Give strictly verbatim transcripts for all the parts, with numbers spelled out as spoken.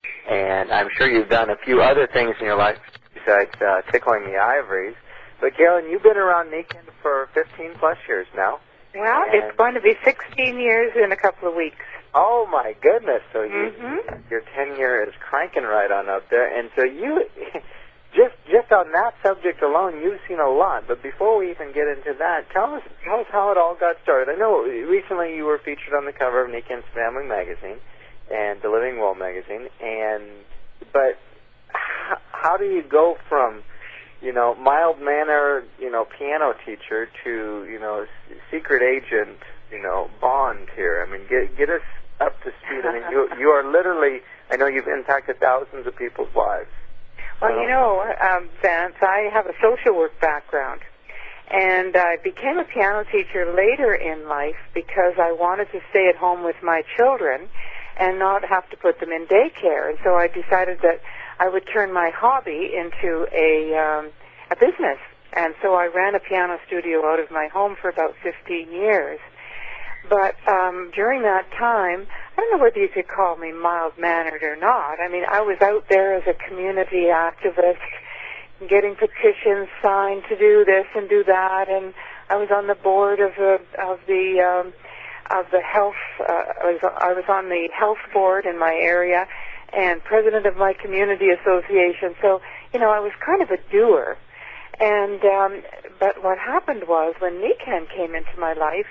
And I'm sure you've done a few other things in your life besides uh, tickling the ivories. But, Galen, you've been around Nikan for fifteen plus years now. Well, it's going to be sixteen years in a couple of weeks. Oh, my goodness. So you, Mm-hmm. your tenure is cranking right on up there. And so you, just just on that subject alone, you've seen a lot. But before we even get into that, tell us, tell us how it all got started. I know recently you were featured on the cover of Nikan's Family Magazine and the Living Well magazine. And But how, how do you go from, you know, mild-mannered, you know, piano teacher to, you know, secret agent, you know, Bond here? I mean, get get us up to speed. I mean, you you are literally, I know you've impacted thousands of people's lives. Well, So, you know, um, Vance, I have a social work background, and I became a piano teacher later in life because I wanted to stay at home with my children and not have to put them in daycare. And so I decided that I would turn my hobby into a um, a business. And so I ran a piano studio out of my home for about fifteen years. But um, during that time, I don't know whether you could call me mild-mannered or not. I mean, I was out there as a community activist, getting petitions signed to do this and do that, and I was on the board of the of the um, of the health. Uh, I was I was on the health board in my area, and president of my community association. So, you know, I was kind of a doer. And um, but what happened was when Nikan came into my life,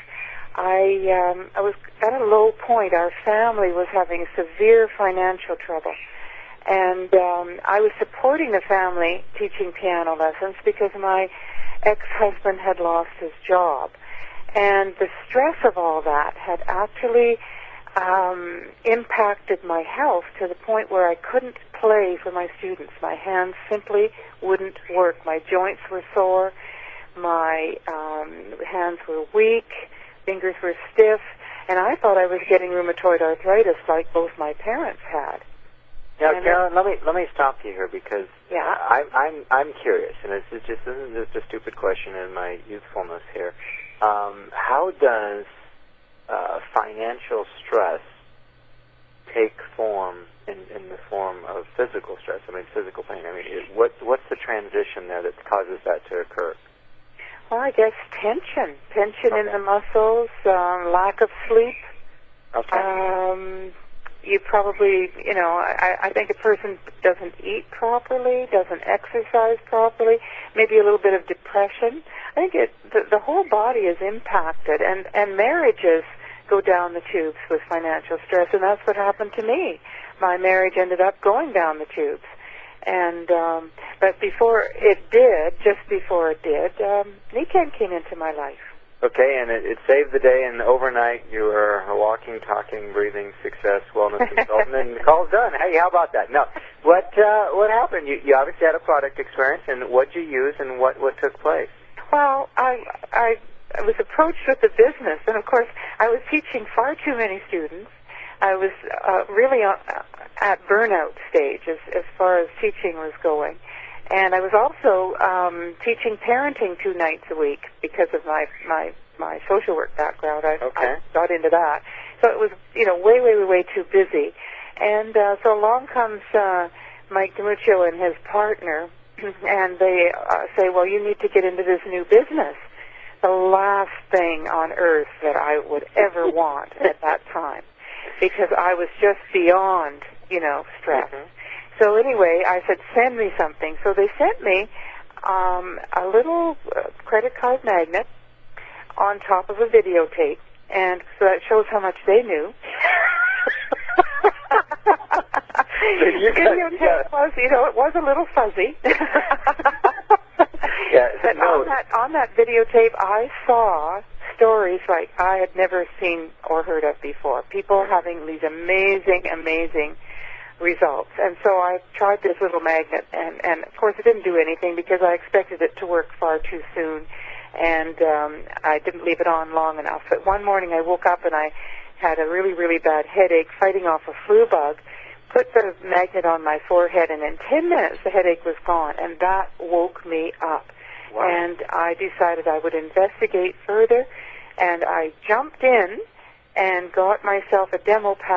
I um, I was at a low point. Our family was having severe financial trouble, and um, I was supporting the family teaching piano lessons because my ex-husband had lost his job, and the stress of all that had actually um, impacted my health to the point where I couldn't play for my students. My hands simply wouldn't work. My joints were sore. My um, hands were weak. Fingers were stiff, and I thought I was getting rheumatoid arthritis like both my parents had. Now, and Carolyn, let me let me stop you here because yeah. I'm I'm I'm curious, and it's, it's just this is just a stupid question in my youthfulness here. Um, how does uh, financial stress take form in, in the form of physical stress? I mean, physical pain. I mean, it, what what's the transition there that causes that to occur? Well, I guess tension, tension Okay. in the muscles, um, lack of sleep. Okay. Um, you probably, you know, I, I think a person doesn't eat properly, doesn't exercise properly, maybe a little bit of depression. I think it, the, the whole body is impacted, and, and marriages go down the tubes with financial stress, and that's what happened to me. My marriage ended up going down the tubes. And um, but before it did, just before it did, um, Nikan came into my life. Okay, and it, it saved the day, and overnight you were a walking, talking, breathing success wellness consultant, and the call's done. Hey, how about that? No, what uh, what happened? You, you obviously had a product experience, and what'd you use, and what, what took place? Well, I, I I was approached with the business, and of course I was teaching far too many students. I was uh, really on, uh, at burnout stage as, as far as teaching was going. And I was also um, teaching parenting two nights a week because of my my, my social work background. I, Okay. I got into that. So it was, you know, way, way, way, way too busy. And uh, so along comes uh, Mike DiMuccio and his partner, and they uh, say, well, you need to get into this new business. The last thing on earth that I would ever want at that time, because I was just beyond, you know, stress. Mm-hmm. So anyway, I said, send me something. So they sent me um, a little uh, credit card magnet on top of a videotape, and so that shows how much they knew. So you got- videotape yeah. was, you know, it was a little fuzzy. Yeah, But no. on that on that videotape, I saw stories like I had never seen or heard of before. People having these amazing, amazing results. And so I tried this little magnet, and, and of course it didn't do anything because I expected it to work far too soon, and um, I didn't leave it on long enough. But one morning I woke up and I had a really, really bad headache, fighting off a flu bug, put the magnet on my forehead, and in ten minutes the headache was gone, and that woke me up. Wow. And I decided I would investigate further, and I jumped in and got myself a demo pack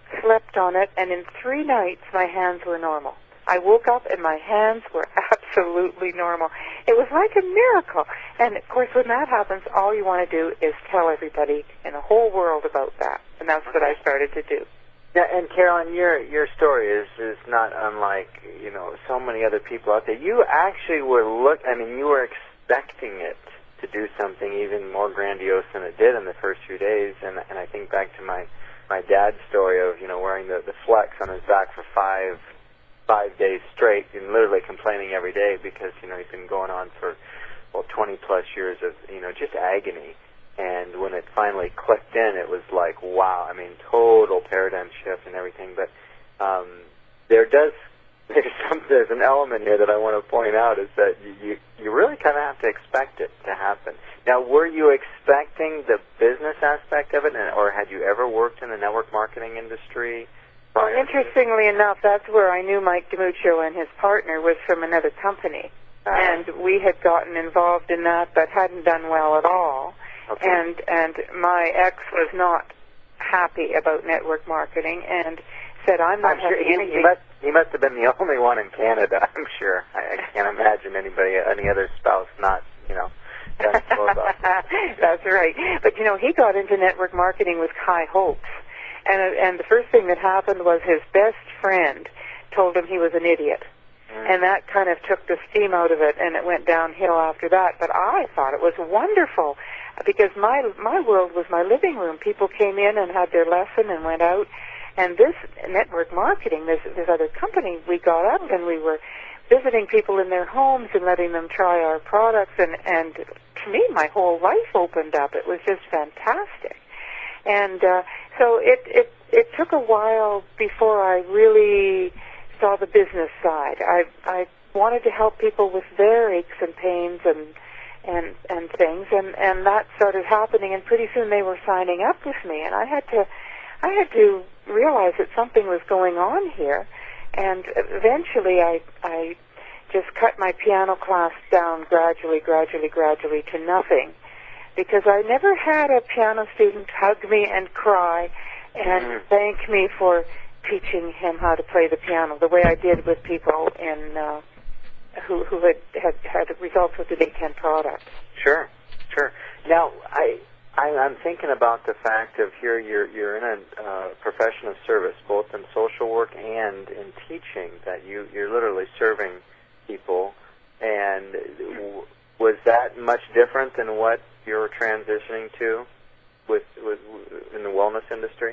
slept on it, and in three nights my hands were normal. I woke up and my hands were absolutely normal. It was like a miracle. And, of course, when that happens, all you want to do is tell everybody in the whole world about that. And that's what I started to do. Yeah, and Carolyn, your your story is, is not unlike, you know, so many other people out there. You actually were look. I mean, you were expecting it to do something even more grandiose than it did in the first few days. And and I think back to my my dad's story of, you know, wearing the the flex on his back for five five days straight and literally complaining every day because, you know, he'd been going on for well twenty plus years of, you know, just agony. And when it finally clicked in, it was like, wow, I mean, total paradigm shift and everything. But um, there does, there's, some, there's an element here that I want to point out is that you, you really kind of have to expect it to happen. Now, were you expecting the business aspect of it, or had you ever worked in the network marketing industry? Well, interestingly enough, that's where I knew Mike DiMuccio and his partner was from another company. Uh, and we had gotten involved in that but hadn't done well at all. Okay. And and my ex was not happy about network marketing and said, I'm not I'm having sure he, anything. He must, he must have been the only one in Canada, I'm sure. I, I can't imagine anybody, any other spouse not, you know, done so about it. That's right. But, you know, he got into network marketing with high hopes. And, and the first thing that happened was his best friend told him he was an idiot. Mm. And that kind of took the steam out of it, and it went downhill after that. But I thought it was wonderful, because my my world was my living room. People came in and had their lesson and went out. And this network marketing, this, this other company, we got up and we were visiting people in their homes and letting them try our products. And, and to me, my whole life opened up. It was just fantastic. And uh, so it, it, it took a while before I really saw the business side. I, I wanted to help people with their aches and pains and and and things, and and that started happening, and pretty soon they were signing up with me, and I had to I had to realize that something was going on here, and eventually I I just cut my piano class down gradually, gradually, gradually to nothing, because I never had a piano student hug me and cry and mm. thank me for teaching him how to play the piano the way I did with people in uh, who who had, had had results with the D ten products. Sure, sure. Now I, I I'm thinking about the fact of here you're you're in a uh, profession of service, both in social work and in teaching. That you you're literally serving people, and w- was that much different than what you're transitioning to with with in the wellness industry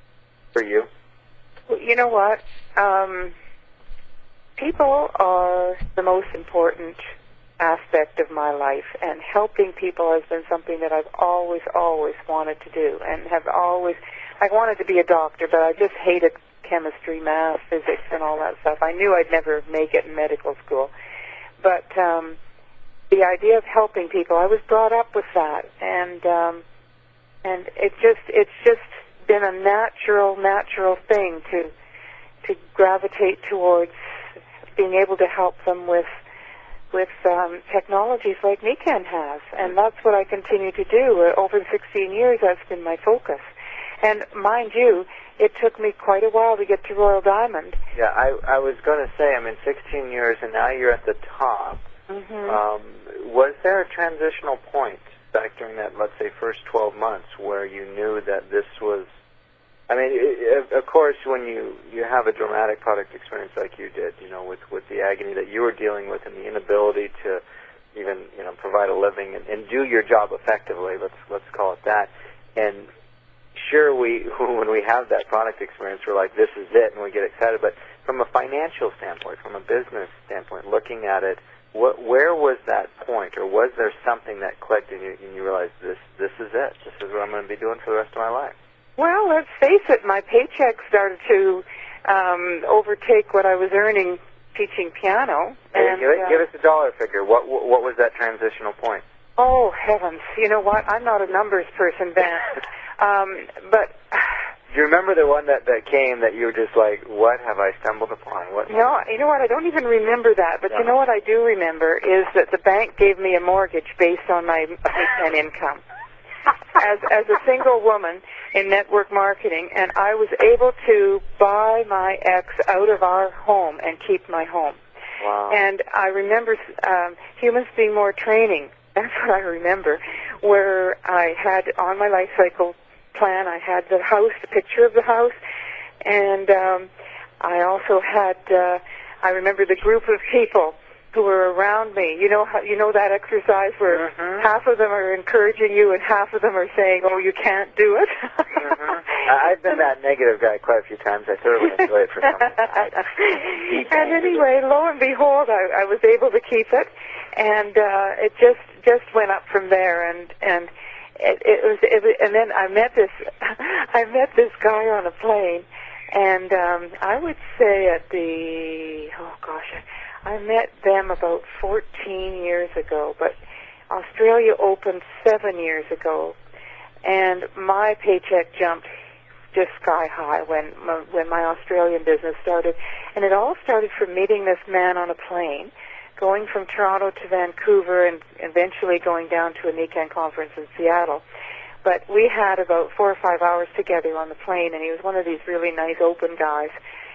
for you? Well, you know what? Um, people are the most important aspect of my life, and helping people has been something that I've always, always wanted to do, and have always, I wanted to be a doctor, but I just hated chemistry, math, physics, and all that stuff. I knew I'd never make it in medical school, but um, the idea of helping people, I was brought up with that, and um, and it just, it's just been a natural, natural thing to to gravitate towards being able to help them with with um, technologies like Nikan has, and that's what I continue to do. Uh, over sixteen years, that's been my focus. And mind you, it took me quite a while to get to Royal Diamond. Yeah, I I was going to say, I mean, sixteen years, and now you're at the top. Mm-hmm. Um, was there a transitional point back during that, let's say, first twelve months where you knew that this was, I mean, it, of course, when you, you have a dramatic product experience like you did, you know, with, with the agony that you were dealing with and the inability to even, you know, provide a living and, and do your job effectively, let's let's call it that. And sure, we when we have that product experience, we're like, this is it, and we get excited. But from a financial standpoint, from a business standpoint, looking at it, what, where was that point, or was there something that clicked and you, and you realized this this is it, this is what I'm going to be doing for the rest of my life? Well, let's face it, my paycheck started to um, overtake what I was earning teaching piano. Hey, and, give, it, uh, give us a dollar figure. What, what what was that transitional point? Oh, heavens. You know what? I'm not a numbers person, Ben. um, but... Do you remember the one that, that came that you were just like, what have I stumbled upon? What? No, you know what? I don't even remember that. But yeah. You know what I do remember is that the bank gave me a mortgage based on my weekend income. as as a single woman in network marketing, and I was able to buy my ex out of our home and keep my home. Wow. And I remember um, Humans Being More training. That's what I remember, where I had on my life cycle plan, I had the house, the picture of the house, and um, I also had, uh, I remember the group of people who were around me. You know how, you know that exercise where mm-hmm. half of them are encouraging you and half of them are saying, oh, you can't do it? mm-hmm. I've been that negative guy quite a few times. I thoroughly enjoy it for some reason. And anyway, lo and behold, I, I was able to keep it, and uh, it just just went up from there, and and it, it was it, and then I met this I met this guy on a plane, and um, I would say at the oh gosh. I met them about fourteen years ago, but Australia opened seven years ago, and my paycheck jumped just sky high when my, when my Australian business started. And it all started from meeting this man on a plane, going from Toronto to Vancouver, and eventually going down to a Nikan conference in Seattle. But we had about four or five hours together on the plane, and he was one of these really nice open guys.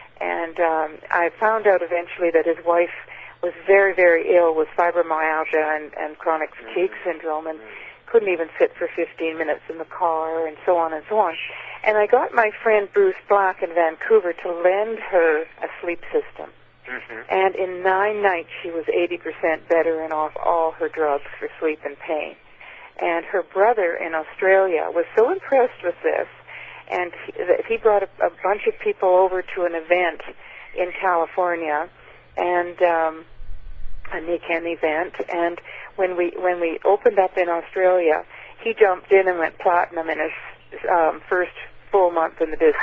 And um, I found out eventually that his wife was very, very ill with fibromyalgia and, and chronic fatigue syndrome, and couldn't even sit for fifteen minutes in the car, and so on and so on. And I got my friend Bruce Black in Vancouver to lend her a sleep system. Mm-hmm. And in nine nights, she was eighty percent better and off all her drugs for sleep and pain. And her brother in Australia was so impressed with this, and he, he brought a, a bunch of people over to an event in California, and um, a Nikan event. And when we when we opened up in Australia, he jumped in and went platinum in his um, first full month in the business.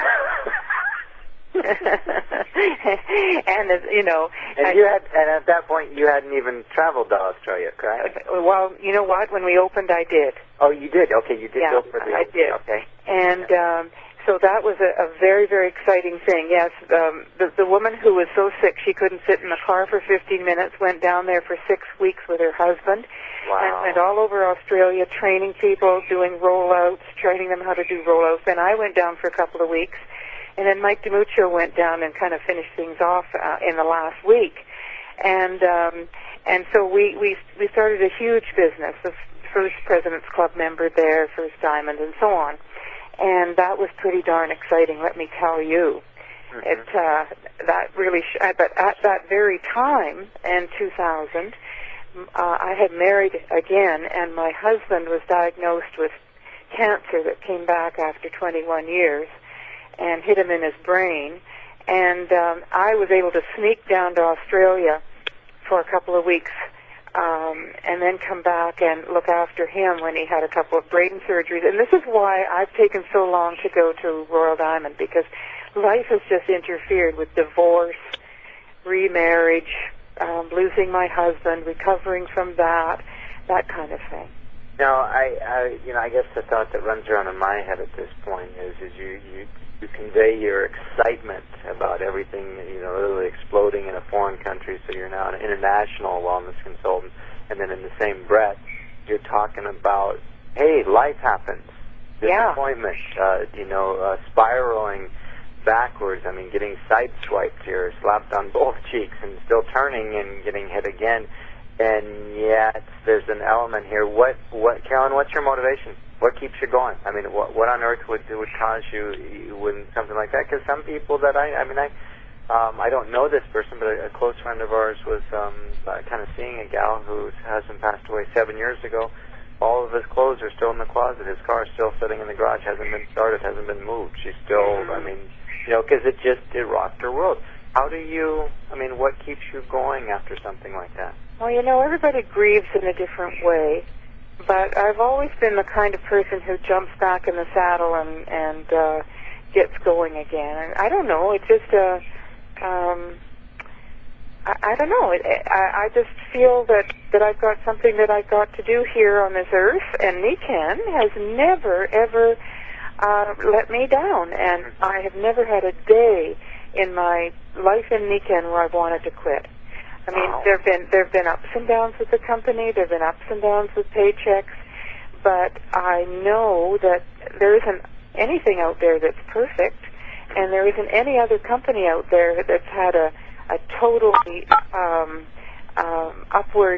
and as, you know, and I, you had, and at that point you hadn't even traveled to Australia, correct? Well, you know what? When we opened, I did. Oh, you did. Okay, you did yeah, go for the. I did. Okay. And um, so that was a, a very, very exciting thing. Yes, um, the the woman who was so sick she couldn't sit in the car for fifteen minutes went down there for six weeks with her husband. Wow. And went all over Australia training people, doing rollouts, training them how to do rollouts. And I went down for a couple of weeks. And then Mike DiMuccio went down and kind of finished things off uh, in the last week. And um, and so we, we we started a huge business, the first President's Club member there, first Diamond, and so on. And that was pretty darn exciting, let me tell you. Mm-hmm. It uh, that really, sh- but at that very time, in two thousand, uh, I had married again, and my husband was diagnosed with cancer that came back after twenty-one years. And hit him in his brain, and um, I was able to sneak down to Australia for a couple of weeks, um, and then come back and look after him when he had a couple of brain surgeries. And this is why I've taken so long to go to Royal Diamond, because life has just interfered with divorce, remarriage, um, losing my husband, recovering from that, that kind of thing. Now, I, I, you know, I guess the thought that runs around in my head at this point is, is you, you, you convey your excitement about everything, you know, literally exploding in a foreign country. So you're now an international wellness consultant, and then in the same breath, you're talking about, hey, life happens, disappointment, yeah. uh, you know, uh, spiraling backwards. I mean, getting sideswiped here, slapped on both cheeks, and still turning and getting hit again. And yet, there's an element here. What, what, Carolyn? What's your motivation? What keeps you going? I mean, what, what on earth would would cause you when something like that? Because some people that I, I mean, I, um, I don't know this person, but a, a close friend of ours was um, uh, kind of seeing a gal whose husband passed away seven years ago. All of his clothes are still in the closet. His car is still sitting in the garage. Hasn't been started. Hasn't been moved. She's still, I mean, you know, because it just it rocked her world. How do you? I mean, what keeps you going after something like that? Well, you know, everybody grieves in a different way, but I've always been the kind of person who jumps back in the saddle and and uh, gets going again. And I don't know, it's just a, um, I, I don't know. It, I, I just feel that that I've got something that I've got to do here on this earth, and Nikan has never ever uh, let me down, and I have never had a day in my life in Nikan where I've wanted to quit. I mean, wow. there've been there've been ups and downs with the company. There've been ups and downs with paychecks, but I know that there isn't anything out there that's perfect, and there isn't any other company out there that's had a, a totally um, um, upward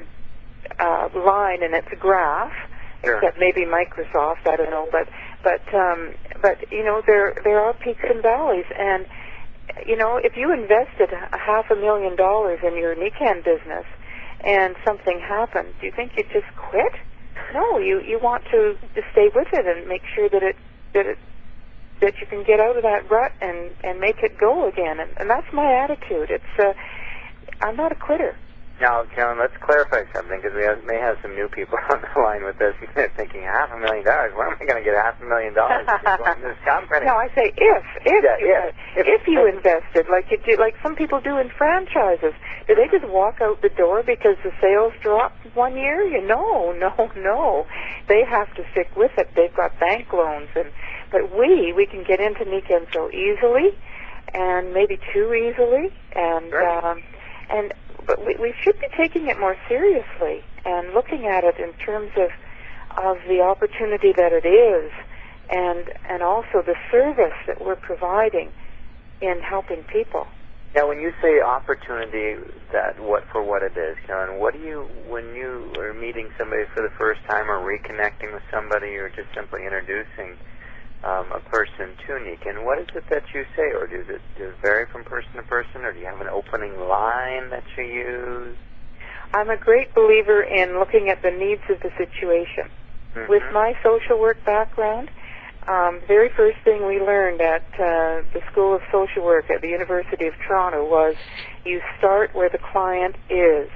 uh, line in its graph, sure. except maybe Microsoft, I don't know, but but um, but you know there there are peaks and valleys, and you know if you invested a half a million dollars in your Nikan business and something happened, do you think you'd just quit? No, you you want to, to stay with it and make sure that it that it that you can get out of that rut and and make it go again, and, and that's my attitude. It's uh, I'm not a quitter. Now, Karen, let's clarify something, because we have, may have some new people on the line with this. They're thinking, half a million dollars? Where am I going to get half a million dollars from this company? No, I say if, if, yeah, you, if, if, if you invested, like you do, like some people do in franchises. Do they just walk out the door because the sales dropped one year? You know, no, no. They have to stick with it. They've got bank loans, and but we, we can get into Nikan so easily, and maybe too easily, and sure. um, and. But we, we should be taking it more seriously and looking at it in terms of of the opportunity that it is, and and also the service that we're providing in helping people. Now, when you say opportunity, that what for what it is, Karen, what do you, when you are meeting somebody for the first time or reconnecting with somebody or just simply introducing Um, a person to Nikan, what is it that you say, or does it, does it vary from person to person, or do you have an opening line that you use? I'm a great believer in looking at the needs of the situation. Mm-hmm. With my social work background, um, the very first thing we learned at uh, the School of Social Work at the University of Toronto was you start where the client is.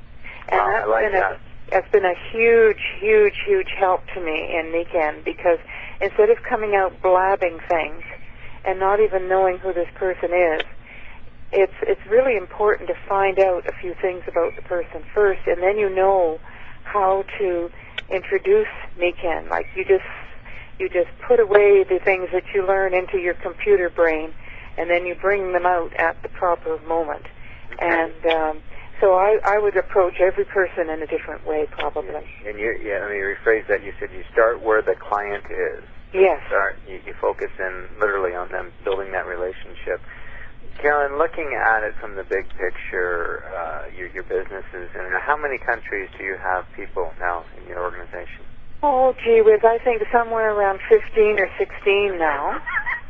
And wow, that's I like been that. A, that's been a huge, huge, huge help to me in Nikan, because instead of coming out blabbing things and not even knowing who this person is, it's it's really important to find out a few things about the person first, and then you know how to introduce Nikan. Like you just you just put away the things that you learn into your computer brain, and then you bring them out at the proper moment. Okay. And um, so I, I would approach every person in a different way, probably. And you, yeah, let me rephrase that. You said you start where the client is. Yes. Start. You, you focus in literally on them, building that relationship. Carolyn, looking at it from the big picture, uh, your, your businesses, and how many countries do you have people now in your organization? Oh, gee whiz, I think somewhere around fifteen or sixteen now.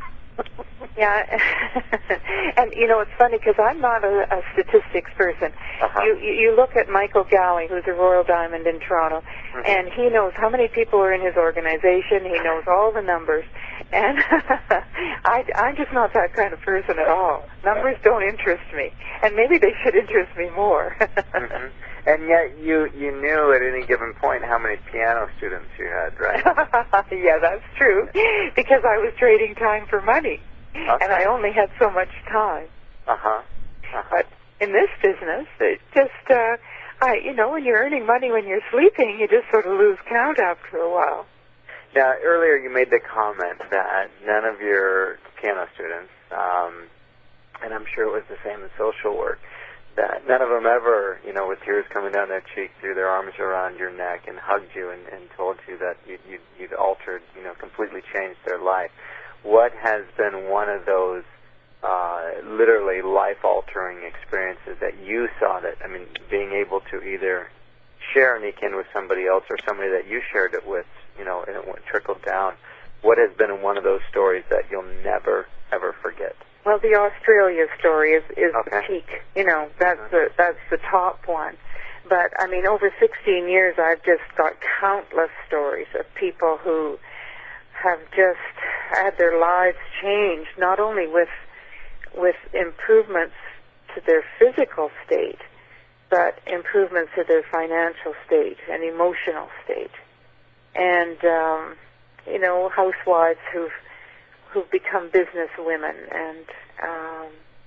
Yeah, and you know it's funny because I'm not a, a statistics person. Uh-huh. You, you you look at Michael Galley, who's a Royal Diamond in Toronto, mm-hmm. and he knows how many people are in his organization. He knows all the numbers, and I I'm just not that kind of person at all. Numbers don't interest me, and maybe they should interest me more. Mm-hmm. And yet you you knew at any given point how many piano students you had, right? Yeah, that's true, because I was trading time for money, okay. and I only had so much time. Uh-huh. uh-huh. But in this business, it just, uh, I, you know, when you're earning money when you're sleeping, you just sort of lose count after a while. Now, earlier you made the comment that none of your piano students, um, and I'm sure it was the same in social work, that none of them ever, you know, with tears coming down their cheek, threw their arms around your neck and hugged you and, and told you that you, you, you'd altered, you know, completely changed their life. What has been one of those uh, literally life-altering experiences that you saw that, I mean, being able to either share Nikan with somebody else or somebody that you shared it with, you know, and it trickled down, what has been one of those stories that you'll never, ever forget? Well, the Australia story is, is okay. the peak. You know, that's the that's the top one. But I mean, over sixteen years, I've just got countless stories of people who have just had their lives changed, not only with with improvements to their physical state, but improvements to their financial state and emotional state. And um, you know, housewives who've who've become business women, and um,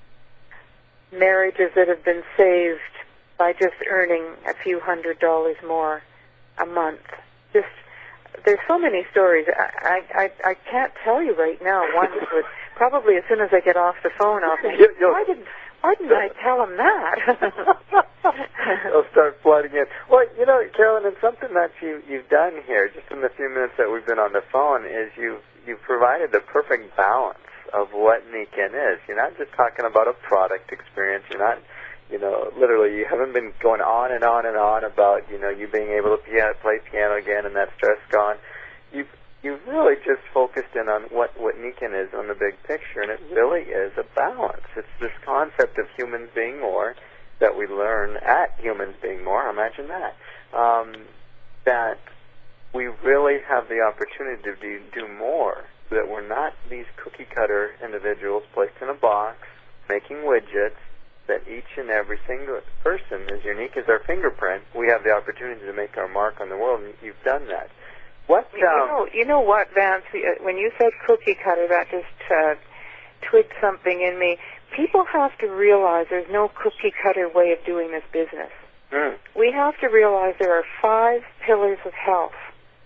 marriages that have been saved by just earning a few hundred dollars more a month. Just there's so many stories. I I, I can't tell you right now. One would probably as soon as I get off the phone, I'll think, why didn't why didn't I tell him that? They'll start flooding in. Well, you know, Carolyn, and something that you, you've done here, just in the few minutes that we've been on the phone, is you've, you've provided the perfect balance of what Nikken is. You're not just talking about a product experience. You're not, you know, literally, you haven't been going on and on and on about, you know, you being able to piano, play piano again and that stress gone. You've, you've really just focused in on what, what Nikken is on the big picture, and it really is a balance. It's this concept of humans being more that we learn at Humans Being More, imagine that, um, that we really have the opportunity to do, do more, that we're not these cookie-cutter individuals placed in a box, making widgets, that each and every single person, as unique as our fingerprint, we have the opportunity to make our mark on the world, and you've done that. What, um, you, know, you know what, Vance, when you said cookie-cutter, that just uh, twigged something in me. People have to realize there's no cookie-cutter way of doing this business. Mm. We have to realize there are five pillars of health,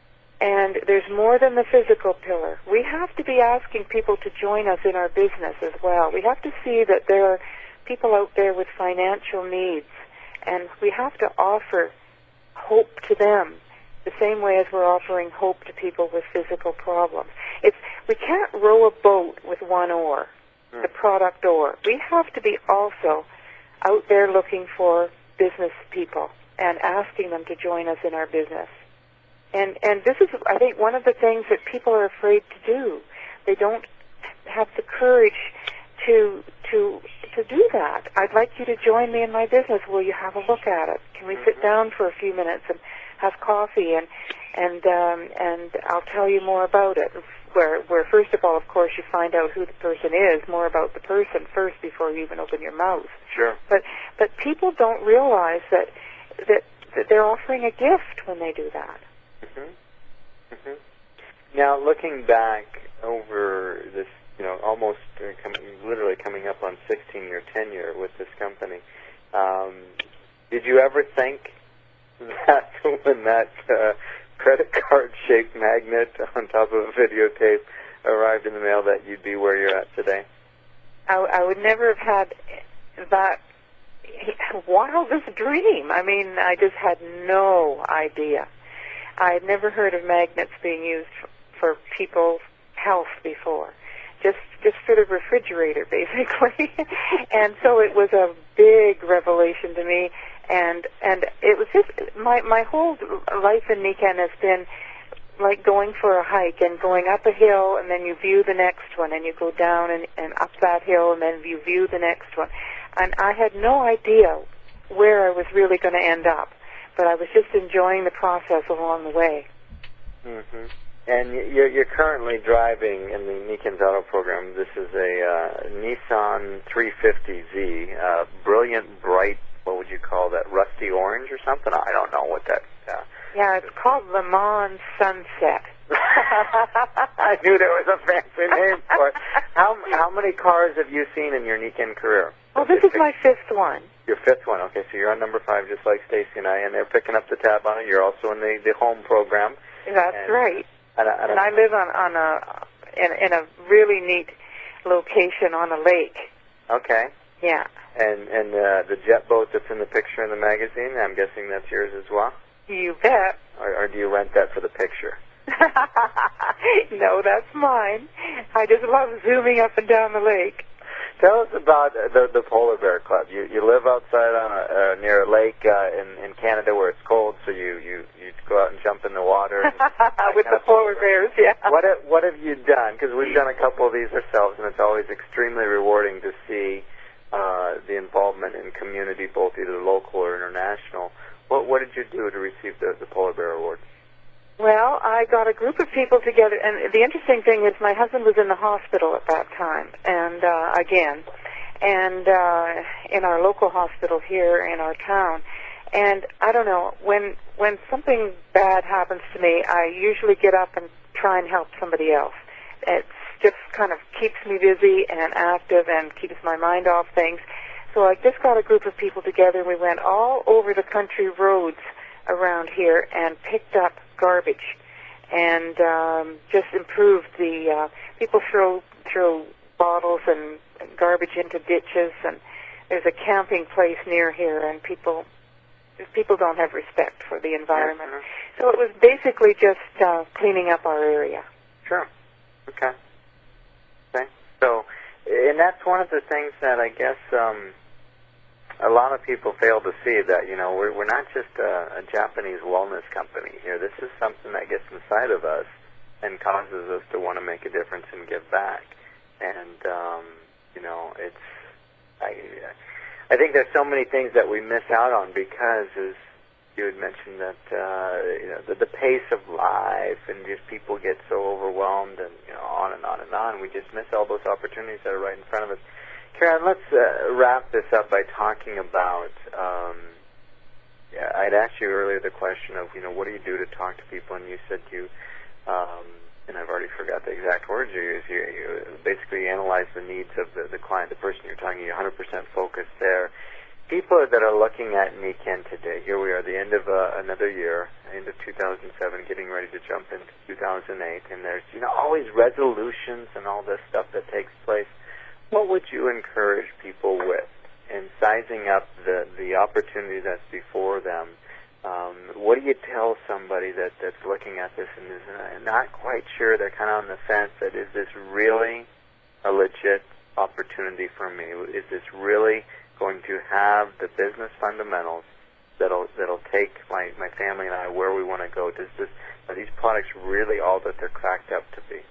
and there's more than the physical pillar. We have to be asking people to join us in our business as well. We have to see that there are people out there with financial needs, and we have to offer hope to them the same way as we're offering hope to people with physical problems. It's, we can't row a boat with one oar. The product oar. We have to be also out there looking for business people and asking them to join us in our business. And and this is, I think, one of the things that people are afraid to do. They don't have the courage to to to do that. I'd like you to join me in my business. Will you have a look at it? Can we sit down for a few minutes and have coffee, and and um, and I'll tell you more about it. Where, where first of all, of course, you find out who the person is, more about the person first before you even open your mouth. Sure. But but people don't realize that that, that they're offering a gift when they do that. Mm-hmm. Mm-hmm. Now, looking back over this, you know, almost uh, com- literally coming up on sixteen-year tenure with this company, um, did you ever think that when that uh, credit card-shaped magnet on top of a videotape arrived in the mail that you'd be where you're at today? I, I would never have had that wildest dream. I mean, I just had no idea. I had never heard of magnets being used for, for people's health before. Just just for the refrigerator, basically. And so it was a big revelation to me. And and it was just, my my whole life in Nikken has been like going for a hike and going up a hill, and then you view the next one, and you go down and, and up that hill, and then you view the next one. And I had no idea where I was really going to end up, but I was just enjoying the process along the way. Mm-hmm. And you're, you're currently driving in the Nikken's Auto program. This is a uh, Nissan three fifty Z, uh, brilliant, bright, what would you call that, rusty orange or something? I don't know what that... Uh, yeah, it's called Le Mans Sunset. I knew there was a fancy name for it. How, how many cars have you seen in your Nikken career? Well, this is my fifth one. Your fifth one. Okay, so you're on number five, just like Stacy and I, and they're picking up the tab on it. You're also in the, the home program. That's and, right. And, and, and I live on, on a in, in a really neat location on a lake. Okay. Yeah. And and uh, the jet boat that's in the picture in the magazine, I'm guessing that's yours as well? You bet. Or, or do you rent that for the picture? No, that's mine. I just love zooming up and down the lake. Tell us about uh, the the Polar Bear Club. You you live outside on a, uh, near a lake uh, in in Canada where it's cold, so you you you go out and jump in the water with the polar bears. Yeah. What have, what have you done? Because we've done a couple of these ourselves, and it's always extremely rewarding to see uh, the involvement in community, both either local or international. What what did you do to receive the the Polar Bear Award? Well, I got a group of people together, and the interesting thing is my husband was in the hospital at that time, and uh, again, and uh, in our local hospital here in our town. And I don't know, when when something bad happens to me, I usually get up and try and help somebody else. It just kind of keeps me busy and active and keeps my mind off things. So I just got a group of people together. We went all over the country roads around here and picked up garbage and um, just improved the uh, people throw throw bottles and garbage into ditches, and there's a camping place near here, and people people don't have respect for the environment. Mm-hmm. So it was basically just uh, cleaning up our area. Sure. Okay. Okay. So, and that's one of the things that I guess um, a lot of people fail to see, that, you know, we're, we're not just a, a Japanese wellness company here. This is something that gets inside of us and causes us to want to make a difference and give back. And, um, you know, it's, I, I think there's so many things that we miss out on because, as you had mentioned, that, uh, you know, the, the pace of life and just people get so overwhelmed and, you know, on and on and on. We just miss all those opportunities that are right in front of us. Karen, let's uh, wrap this up by talking about, um, yeah, I'd asked you earlier the question of, you know, what do you do to talk to people? And you said you, um, and I've already forgot the exact words you used. You, you basically analyze the needs of the, the client, the person you're talking to, you're one hundred percent focused there. People that are looking at Nikken today, here we are, the end of uh, another year, end of two thousand seven, getting ready to jump into two thousand eight, and there's, you know, always resolutions and all this stuff that takes place. What would you encourage people with in sizing up the, the opportunity that's before them? Um, what do you tell somebody that, that's looking at this and is not quite sure, they're kind of on the fence, that is this really a legit opportunity for me? Is this really going to have the business fundamentals that'll that'll take my, my family and I where we want to go? Does this, are these products really all that they're cracked up to be?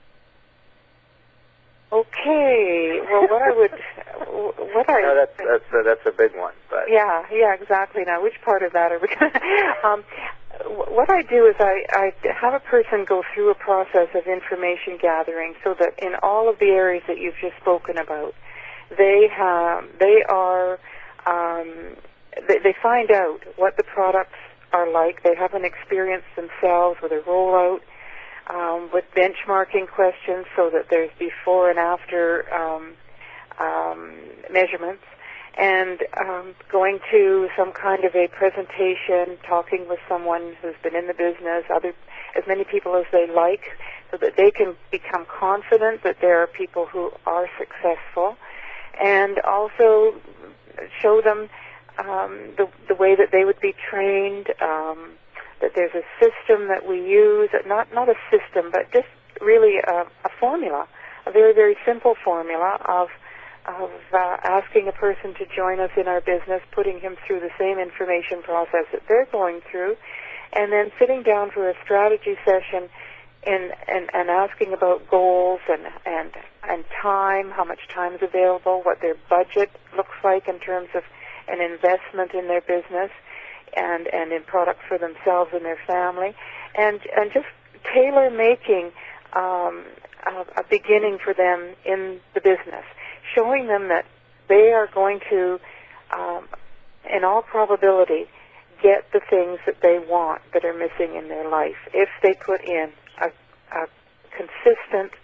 Okay. Well, what I would, what I no, that's that's a, that's a big one. But yeah, yeah, exactly. Now, which part of that are we going to? Um, what I do is I, I have a person go through a process of information gathering, so that in all of the areas that you've just spoken about, they have, they are, um, they, they find out what the products are like. They have an experience themselves with a rollout. Um, with benchmarking questions, so that there's before and after um, um, measurements, and um, going to some kind of a presentation, talking with someone who's been in the business, other as many people as they like, so that they can become confident that there are people who are successful, and also show them um, the, the way that they would be trained, um, that there's a system that we use, not not a system, but just really a, a formula, a very, very simple formula of of uh, asking a person to join us in our business, putting him through the same information process that they're going through, and then sitting down for a strategy session and, and, and asking about goals and, and, and time, how much time is available, what their budget looks like in terms of an investment in their business, and, and in products for themselves and their family, and, and just tailor making um, a, a beginning for them in the business, showing them that they are going to, um, in all probability, get the things that they want that are missing in their life if they put in a, a consistent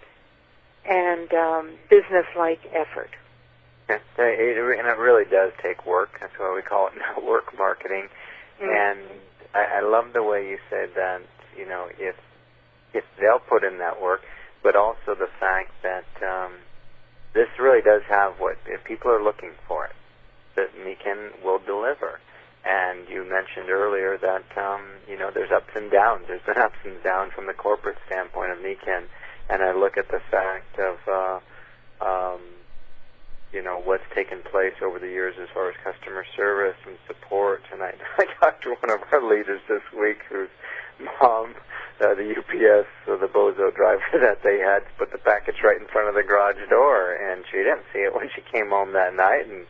and um, business-like effort. Yeah, it, and it really does take work. That's why we call it network marketing. Mm-hmm. And I, I love the way you said that, you know, if if they'll put in that work, but also the fact that um, this really does have what, if people are looking for it, that Nikken will deliver. And you mentioned earlier that, um, you know, there's ups and downs. There's been ups and downs from the corporate standpoint of Nikken. And I look at the fact of, uh, um, you know, what's taken place over the years as far as customer service and support. And I, I talked to one of our leaders this week whose mom, uh, the U P S, so the Bozo driver that they had, put the package right in front of the garage door, and she didn't see it when she came home that night, and,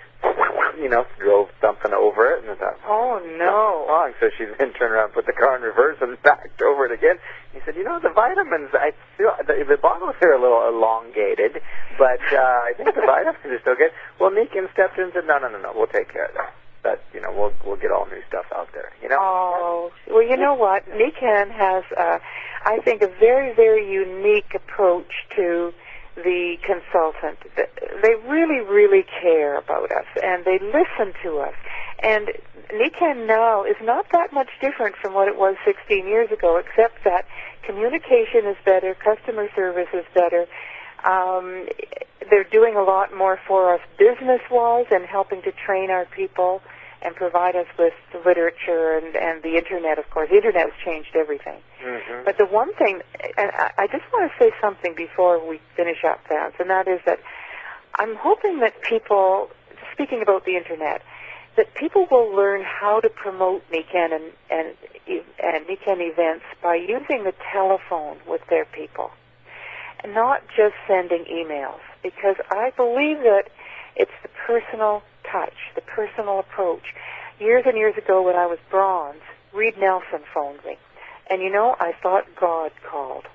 you know, drove thumping over it, and I thought, oh, no. Wrong. So she then turned around, put the car in reverse, and backed over it again. He said, you know, the vitamins, I feel, the, the bottles are a little elongated, but uh, I think the vitamins are still good. Well, Nikken stepped in and said, no, no, no, no, we'll take care of that. But, you know, we'll we'll get all new stuff out there, you know? Oh, well, you know what? Nikken has, uh, I think, a very, very unique approach to the consultant. They really, really care about us, and they listen to us. And Nikken now is not that much different from what it was sixteen years ago, except that communication is better, customer service is better. Um, they're doing a lot more for us business-wise and helping to train our people and provide us with the literature and, and the Internet, of course. The Internet has changed everything. Mm-hmm. But the one thing, and I, I just want to say something before we finish up, Vance, and that is that I'm hoping that people, speaking about the Internet, that people will learn how to promote Niken and, and, and Niken events by using the telephone with their people, and not just sending emails, because I believe that it's the personal touch, the personal approach. Years and years ago when I was bronze, Reed Nelson phoned me, and you know, I thought God called.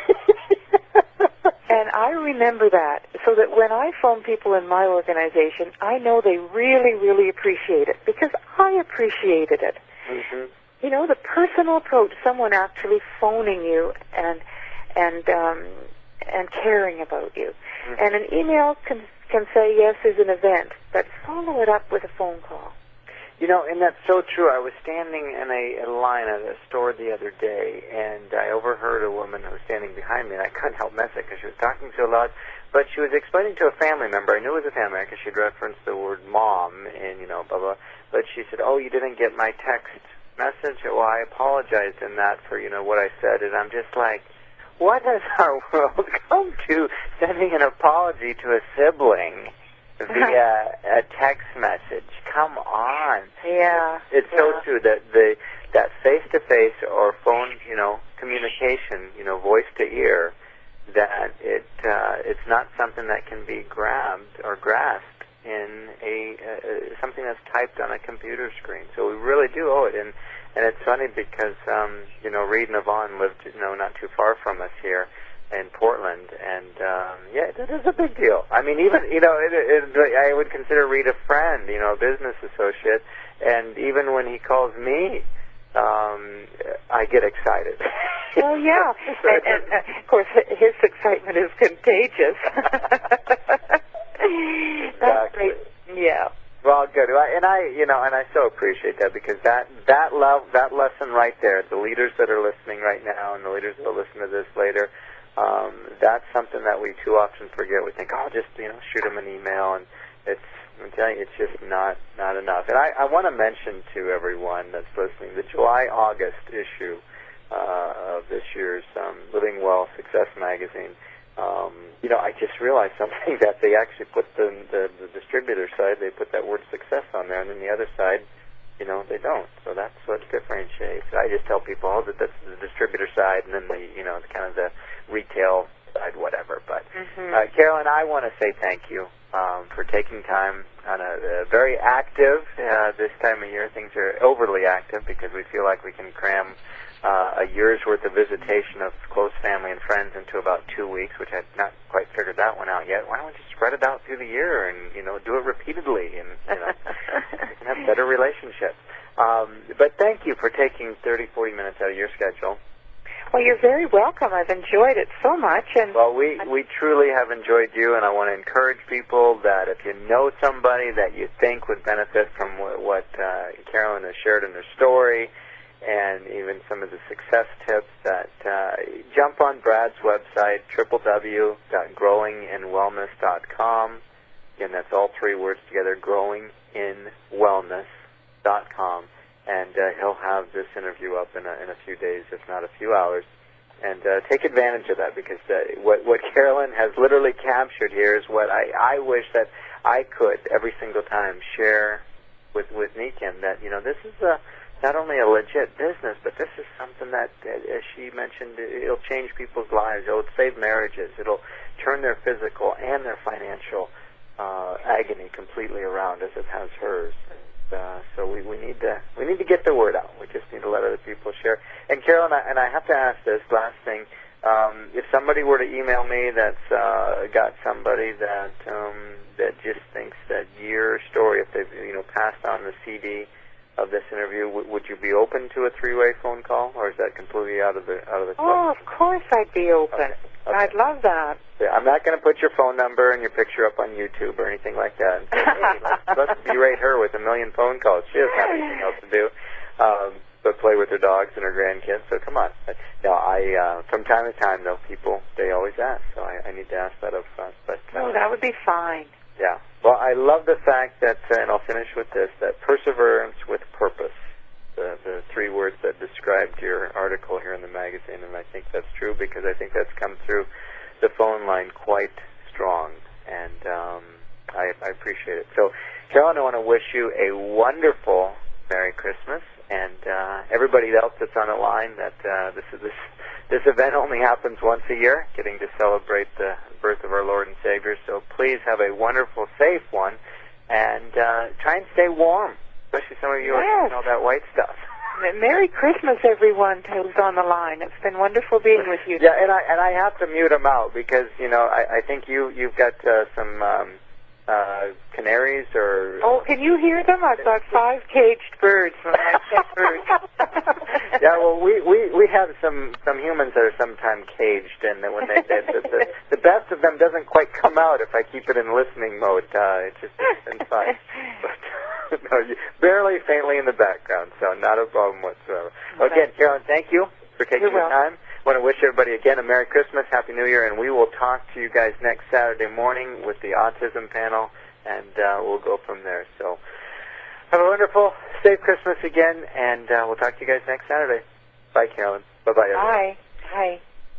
And I remember that, so that when I phone people in my organization, I know they really, really appreciate it, because I appreciated it. Mm-hmm. You know, the personal approach, someone actually phoning you and and um, and caring about you. Mm-hmm. And an email can can say, yes, there's an event, but follow it up with a phone call. You know, and that's so true. I was standing in a, a line at a store the other day, and I overheard a woman who was standing behind me, and I couldn't help mess it because she was talking so loud. But she was explaining to a family member. I knew it was a family member because she'd referenced the word mom and, you know, blah, blah. But she said, oh, you didn't get my text message? Well, I apologized in that for, you know, what I said. And I'm just like, what has our world come to, sending an apology to a sibling via a text message? Come on. Yeah. It's yeah. so true that the that face-to-face or phone, you know, communication, you know, voice to ear, that it uh, it's not something that can be grabbed or grasped in a uh, something that's typed on a computer screen. So we really do owe it. And and it's funny because um, you know, Reed and Yvonne lived, you know, not too far from us here in Portland, and um, yeah, it is a big deal. I mean, even, you know, it, it, I would consider Reed a friend, you know, a business associate, and even when he calls me, um, I get excited. Oh, yeah. and, and, uh, of course, his excitement is contagious. That's great. Yeah. Well, good. And I, you know, and I so appreciate that, because that that love, that lesson right there, the leaders that are listening right now and the leaders that will listen to this later, um, that's something that we too often forget. We think, oh, just, you know, shoot them an email, and it's, I'm telling you, it's just not not enough. And I, I want to mention to everyone that's listening, the July-August issue uh, of this year's um, Living Well Success magazine. Um, you know, I just realized something, that they actually put the, the the distributor side, they put that word success on there, and then the other side, you know, they don't. So that's what differentiates. I just tell people, oh, that that's the distributor side, and then the, you know, kind of the retail side, whatever. But mm-hmm. uh, Carolyn, I want to say thank you um, for taking time on a, a very active uh, this time of year. Things are overly active because we feel like we can cram Uh, a year's worth of visitation of close family and friends into about two weeks, which I've not quite figured that one out yet. Why don't we just spread it out through the year and, you know, do it repeatedly, and, you know, we can have better relationships. Um, but thank you for taking thirty, forty minutes out of your schedule. Well, you're very welcome. I've enjoyed it so much. And well, we, we truly have enjoyed you, and I want to encourage people that if you know somebody that you think would benefit from what, what uh, Carolyn has shared in her story, and even some of the success tips, that uh, jump on Brad's website, w w w dot growing in wellness dot com. Again, that's all three words together, growing in wellness dot com. And uh, he'll have this interview up in a, in a few days, if not a few hours. And uh, take advantage of that, because uh, what, what Carolyn has literally captured here is what I, I wish that I could every single time share with, with Niken, that, you know, this is a not only a legit business, but this is something that, as she mentioned, it'll change people's lives. It'll save marriages. It'll turn their physical and their financial uh, agony completely around, as it has hers. And, uh, so we, we need to we need to get the word out. We just need to let other people share. And Carolyn, and I have to ask this last thing: um, if somebody were to email me that's uh, got somebody that um, that just thinks that your story, if they've you know passed on the C D of this interview, w- would you be open to a three-way phone call, or is that completely out of the out of the question? Oh, of course I'd be open. Okay. Okay. I'd love that. Yeah, I'm not going to put your phone number and your picture up on YouTube or anything like that. And say, hey, let's, let's berate her with a million phone calls. She doesn't have anything else to do. Um, but play with her dogs and her grandkids. So come on. No, I uh, from time to time though, people they always ask, so I, I need to ask that up front. But uh, oh, that would be fine. Yeah. Well, I love the fact that, uh, and I'll finish with this, that perseverance with purpose. The, the three words that described your article here in the magazine, and I think that's true because I think that's come through the phone line quite strong, and um, I, I appreciate it. So, Carolyn, I want to wish you a wonderful Merry Christmas, and uh, everybody else that's on the line, that uh, this, this, this event only happens once a year, getting to celebrate the birth of our Lord and Savior, so please have a wonderful, safe one, and uh, try and stay warm. Especially some of you yes. are eating all that white stuff. Merry Christmas, everyone who's on the line. It's been wonderful being with you. Yeah, and I and I have to mute them out because you know I, I think you you've got uh, some um, uh, canaries or. Oh, can you hear them? I've got five caged birds. When I said birds. Yeah, well, we, we, we have some, some humans that are sometimes caged, and when they, they the, the, the best of them doesn't quite come out if I keep it in listening mode. Uh, it's just it's been fun. But, no, you, barely faintly in the background, so not a problem whatsoever. Well, again, Carolyn, thank you for taking You're the time. I want to wish everybody again a Merry Christmas, Happy New Year, and we will talk to you guys next Saturday morning with the autism panel, and uh, we'll go from there. So have a wonderful, safe Christmas again, and uh, we'll talk to you guys next Saturday. Bye, Carolyn. Bye-bye, everyone. Bye. Bye.